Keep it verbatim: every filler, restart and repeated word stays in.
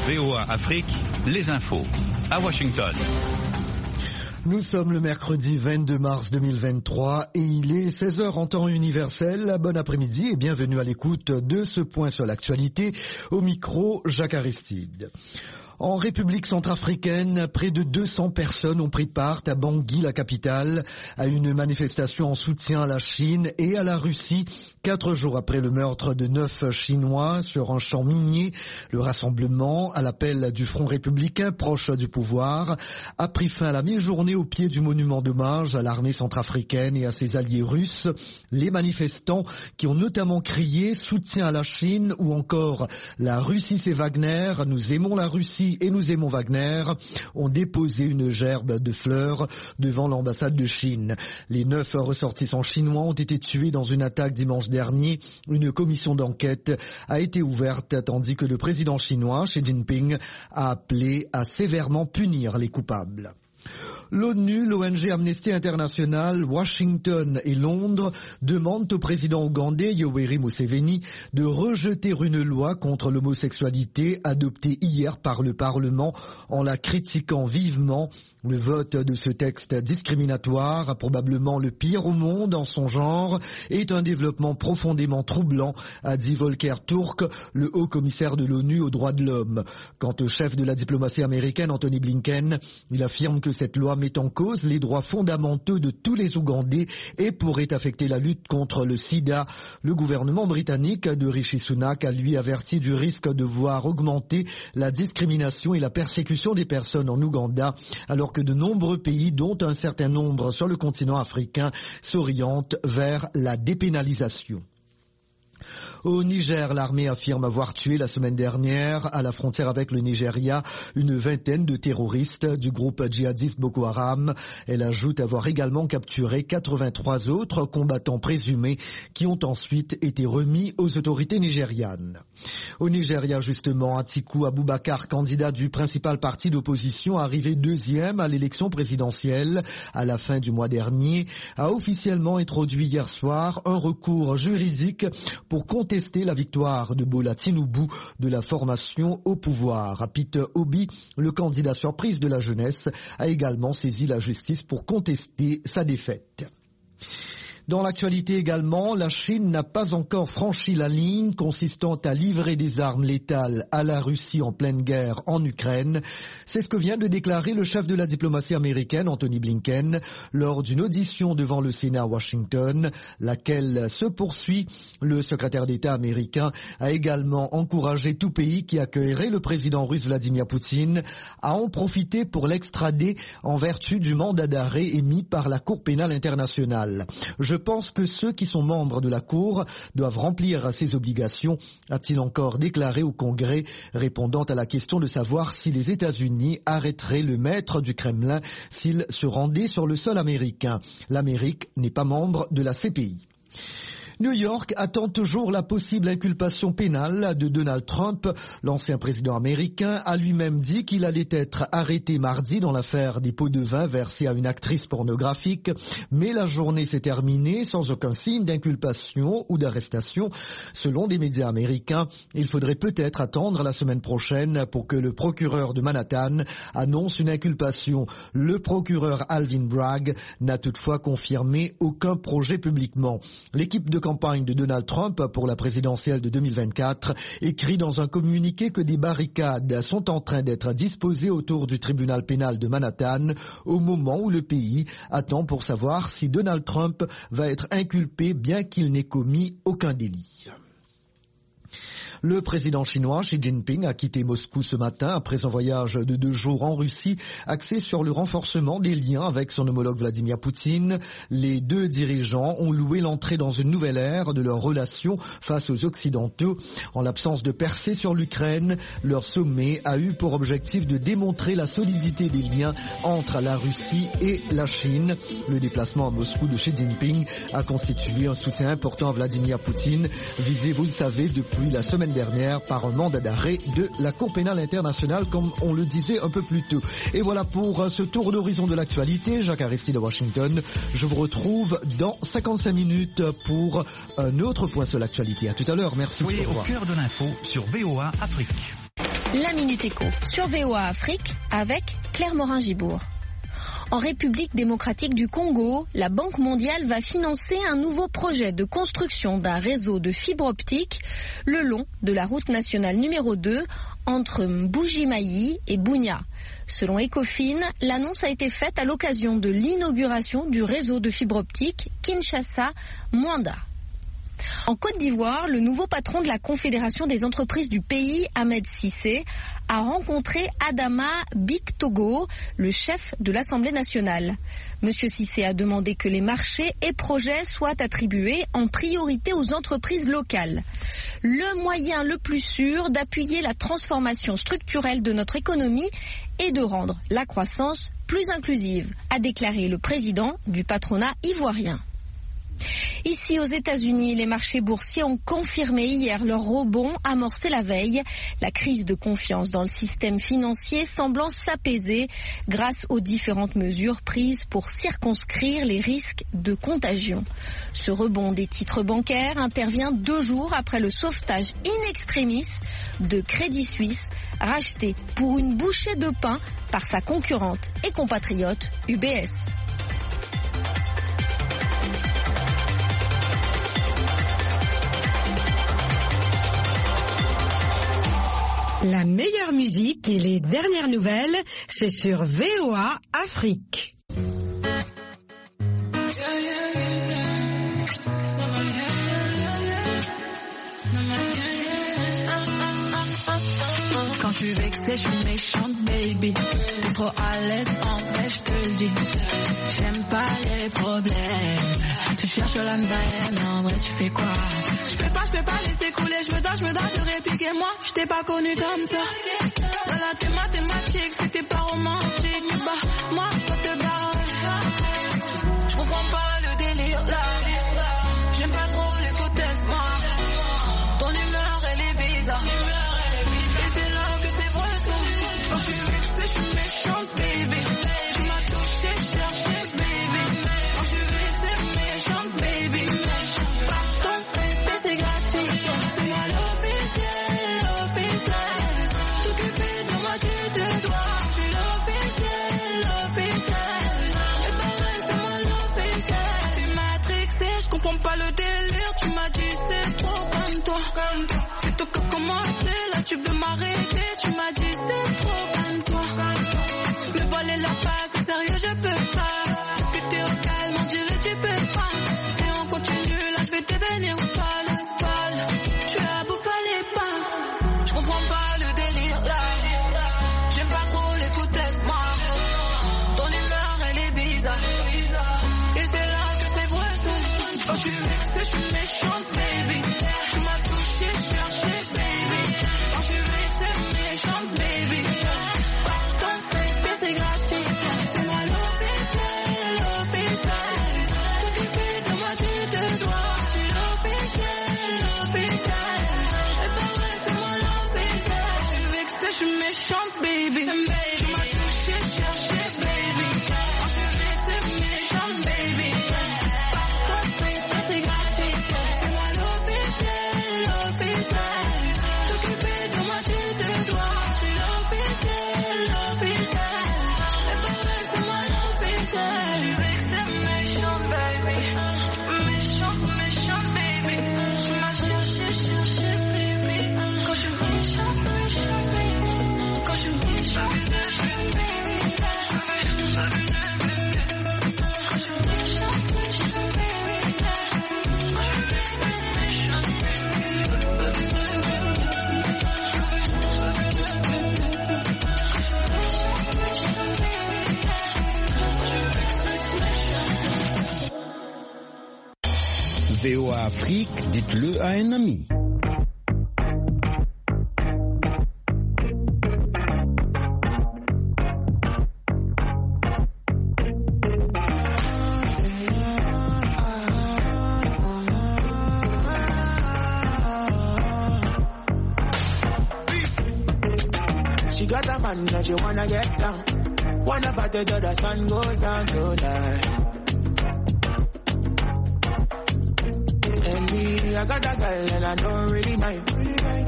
V O A Afrique, les infos à Washington. Nous sommes le mercredi vingt-deux mars deux mille vingt-trois et il est seize heures en temps universel. Bon après-midi et bienvenue à l'écoute de ce point sur l'actualité. Au micro, Jacques Aristide. En République centrafricaine, près de deux cents personnes ont pris part à Bangui, la capitale, à une manifestation en soutien à la Chine et à la Russie, quatre jours après le meurtre de neuf Chinois sur un champ minier. Le rassemblement, à l'appel du Front républicain proche du pouvoir, a pris fin à la mi-journée au pied du monument d'hommage à l'armée centrafricaine et à ses alliés russes. Les manifestants, qui ont notamment crié « Soutien à la Chine » ou encore « La Russie c'est Wagner, nous aimons la Russie » et nous aimons Wagner, ont déposé une gerbe de fleurs devant l'ambassade de Chine. Les neuf ressortissants chinois ont été tués dans une attaque dimanche dernier. Une commission d'enquête a été ouverte tandis que le président chinois, Xi Jinping, a appelé à sévèrement punir les coupables. L'ONU, l'O N G Amnesty International, Washington et Londres demandent au président ougandais Yoweri Museveni de rejeter une loi contre l'homosexualité adoptée hier par le Parlement en la critiquant vivement. Le vote de ce texte discriminatoire, probablement le pire au monde en son genre, est un développement profondément troublant, a dit Volker Turk, le haut commissaire de l'ONU aux droits de l'homme. Quant au chef de la diplomatie américaine, Anthony Blinken, il affirme que cette loi met en cause les droits fondamentaux de tous les Ougandais et pourrait affecter la lutte contre le sida. Le gouvernement britannique de Rishi Sunak a lui averti du risque de voir augmenter la discrimination et la persécution des personnes en Ouganda, alors que de nombreux pays, dont un certain nombre sur le continent africain, s'orientent vers la dépénalisation. Au Niger, l'armée affirme avoir tué la semaine dernière, à la frontière avec le Nigeria, une vingtaine de terroristes du groupe djihadiste Boko Haram. Elle ajoute avoir également capturé quatre-vingt-trois autres combattants présumés qui ont ensuite été remis aux autorités nigérianes. Au Nigeria, justement, Atiku Abubakar, candidat du principal parti d'opposition, arrivé deuxième à l'élection présidentielle à la fin du mois dernier, a officiellement introduit hier soir un recours juridique pour contester la victoire de Bola Tinubu de la formation au pouvoir. Peter Obi, le candidat surprise de la jeunesse, a également saisi la justice pour contester sa défaite. Dans l'actualité également, la Chine n'a pas encore franchi la ligne consistant à livrer des armes létales à la Russie en pleine guerre en Ukraine. C'est ce que vient de déclarer le chef de la diplomatie américaine, Anthony Blinken, lors d'une audition devant le Sénat à Washington, laquelle se poursuit. Le secrétaire d'État américain a également encouragé tout pays qui accueillerait le président russe Vladimir Poutine à en profiter pour l'extrader en vertu du mandat d'arrêt émis par la Cour pénale internationale. Je Je pense que ceux qui sont membres de la Cour doivent remplir ces obligations, a-t-il encore déclaré au Congrès, répondant à la question de savoir si les États-Unis arrêteraient le maître du Kremlin s'il se rendait sur le sol américain. L'Amérique n'est pas membre de la C P I. New York attend toujours la possible inculpation pénale de Donald Trump. L'ancien président américain a lui-même dit qu'il allait être arrêté mardi dans l'affaire des pots de vin versés à une actrice pornographique. Mais la journée s'est terminée sans aucun signe d'inculpation ou d'arrestation. Selon des médias américains, il faudrait peut-être attendre la semaine prochaine pour que le procureur de Manhattan annonce une inculpation. Le procureur Alvin Bragg n'a toutefois confirmé aucun projet publiquement. L'équipe de campagne de Donald Trump pour la présidentielle de deux mille vingt-quatre écrit dans un communiqué que des barricades sont en train d'être disposées autour du tribunal pénal de Manhattan au moment où le pays attend pour savoir si Donald Trump va être inculpé bien qu'il n'ait commis aucun délit. Le président chinois Xi Jinping a quitté Moscou ce matin après un voyage de deux jours en Russie axé sur le renforcement des liens avec son homologue Vladimir Poutine. Les deux dirigeants ont loué l'entrée dans une nouvelle ère de leurs relations face aux Occidentaux. En l'absence de percée sur l'Ukraine, leur sommet a eu pour objectif de démontrer la solidité des liens entre la Russie et la Chine. Le déplacement à Moscou de Xi Jinping a constitué un soutien important à Vladimir Poutine, visé, vous le savez, depuis la semaine dernière par un mandat d'arrêt de la Cour pénale internationale, comme on le disait un peu plus tôt. Et voilà pour ce tour d'horizon de l'actualité. Jacques Aristide de Washington. Je vous retrouve dans cinquante-cinq minutes pour un autre point sur l'actualité. À tout à l'heure. Merci. Soyez au cœur de l'info sur V O A Afrique. La Minute Éco sur V O A Afrique avec Claire Morin-Gibourg. En République démocratique du Congo, la Banque mondiale va financer un nouveau projet de construction d'un réseau de fibre optique le long de la route nationale numéro deux entre Mbuji-Mayi et Bunia. Selon Ecofin, l'annonce a été faite à l'occasion de l'inauguration du réseau de fibre optique Kinshasa-Mwanda. En Côte d'Ivoire, le nouveau patron de la Confédération des entreprises du pays, Ahmed Cissé, a rencontré Adama Bictogo, le chef de l'Assemblée nationale. Monsieur Cissé a demandé que les marchés et projets soient attribués en priorité aux entreprises locales. Le moyen le plus sûr d'appuyer la transformation structurelle de notre économie et de rendre la croissance plus inclusive, a déclaré le président du patronat ivoirien. Ici aux États-Unis, les marchés boursiers ont confirmé hier leur rebond amorcé la veille, la crise de confiance dans le système financier semblant s'apaiser grâce aux différentes mesures prises pour circonscrire les risques de contagion. Ce rebond des titres bancaires intervient deux jours après le sauvetage in extremis de Crédit Suisse, racheté pour une bouchée de pain par sa concurrente et compatriote U B S. La meilleure musique et les dernières nouvelles, c'est sur V O A Afrique. Quand je suis vexée, je suis méchante, baby. T'es trop à l'aise, en vrai, je te le dis. J'aime pas les problèmes. Tu cherches la haine, en vrai, tu fais quoi? Je peux pas, je peux pas laisser couler. Je me dois, je me dois de répliquer. Moi, je t'ai pas connu comme ça. Dans la thé mathématique, c'était pas romantique. Bah, moi, je te barre. Je comprends pas le délire là. J'aime pas trop les côtes, moi. Ton humeur, elle est bizarre. Quand je suis vexée, je suis méchante, baby. Tu m'as touché, cherché, baby. Quand je suis vexée, méchante, baby. Pardon, mais c'est gratuit. C'est moi l'officiel, l'officiel. T'occuper de moi, tu te dois. Je suis l'officiel, l'officiel. Et pareil, c'est moi l'officiel. C'est matrixé, je comprends pas le délire. Tu m'as dit c'est trop comme toi. C'est toi qui as commencé, là tu veux m'arrêter. Tu m'as dit c'est trop. La face, sérieux, je peux pas. Est-ce que t'es au calme, on dirait tu peux pas. Si on continue, là je vais te bénir au pal, pal. Je suis à bout, fallait pas. Je comprends pas le délire là. J'aime pas trop les foutaises, moi. Ton humeur, elle est bizarre. Et c'est là que c'est vrai. Quand je suis vexée, je suis méchante, baby. Tu m'as touché, cherché, baby. Quand je suis vexée, méchante, baby. Méchante, baby. Tu m'as touché, cherché, baby. Quand je suis vexée, méchante, baby. Pardon, c'est gratuit. C'est moi l'officiel, l'officiel. T'occuper de moi, tu te dois. Je suis l'officiel, l'officiel. Et pareil, c'est moi l'officiel. Je suis vexée, méchante, baby. Méchante, méchante, baby. Tu m'as cherché, cherché, baby. Quand je suis méchante, méchante, baby. V O A Afrique, dites-le à un ami. She got a man that you wanna get down. Wanna party till the sun goes down tonight. And me, I got a girl and I don't really mind.